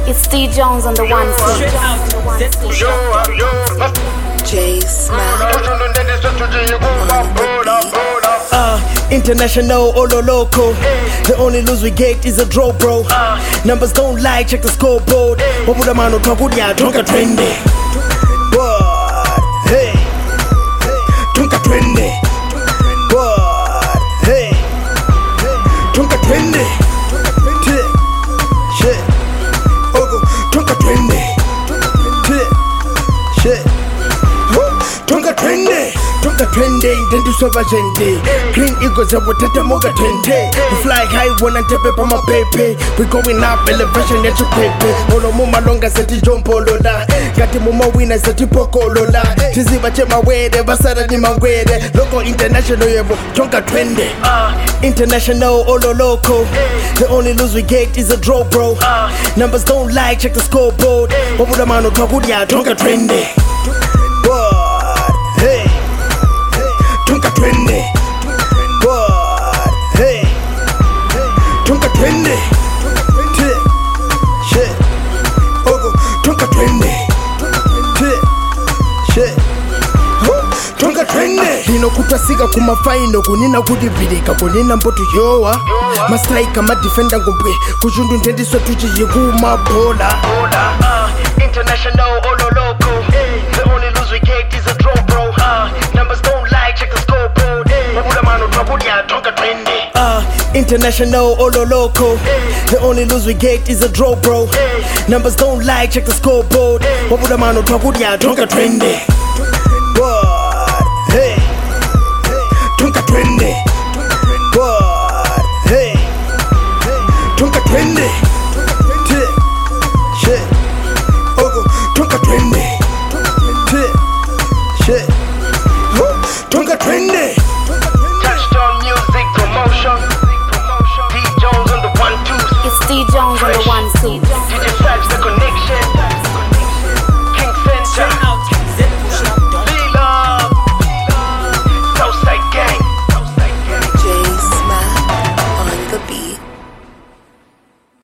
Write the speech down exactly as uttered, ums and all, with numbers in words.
It's D Jones on the one seat. J Smack. Uh, international, olo loco. The only lose we get is a draw, bro. Numbers don't lie, check the scoreboard. Wabuda mano twakudia, tunka twende. What? Hey. Tunka twende. What? Hey. Tunka twende. Shit. Ogo, tunka twende. Shit. Tunka twende. Tunka twende, intendi sova gente. Green Eagles are watata moga twente. We fly high, wanna tepe pa ma pepe. We going up, elevation ya chupepe. Olo muma longa seti jompo lola. Gati muma wina seti poko lola. Tizi bache mawede, basara ni mawede. Loco international yebo, tunka twende. International, olo loco. The only lose we get is a draw, bro. Numbers don't lie, check the scoreboard. Wabuda mano twakudia, tunka twende. What? Hey. Tunka twende. What? Hey. Tunka twende. Shit. Ogo, tunka twende. Shit. Tunka twende. Dino kutasiga kumafaino kunina kudibirika kunina mbotu yowa. Mastrika ma defender ngumbe kujundu ntendi so tuji yeguma bola. International olo loco. The only lose we get is a draw, bro. Uh, numbers don't lie, check the scoreboard. Wabuda mano twakudia, tunka twende. Uh, international olo loco. The only lose we get is a draw, bro. Numbers don't lie, check the scoreboard. Wabuda mano twakudia, tunka twende. What? Hey. Tunka twende. What? Hey. Tunka twende. Shit. Ogo, tunka twende. Shit. Tunka twende. Touchdown music promotion. D Jones on the one two. It's D Jones on the one seat.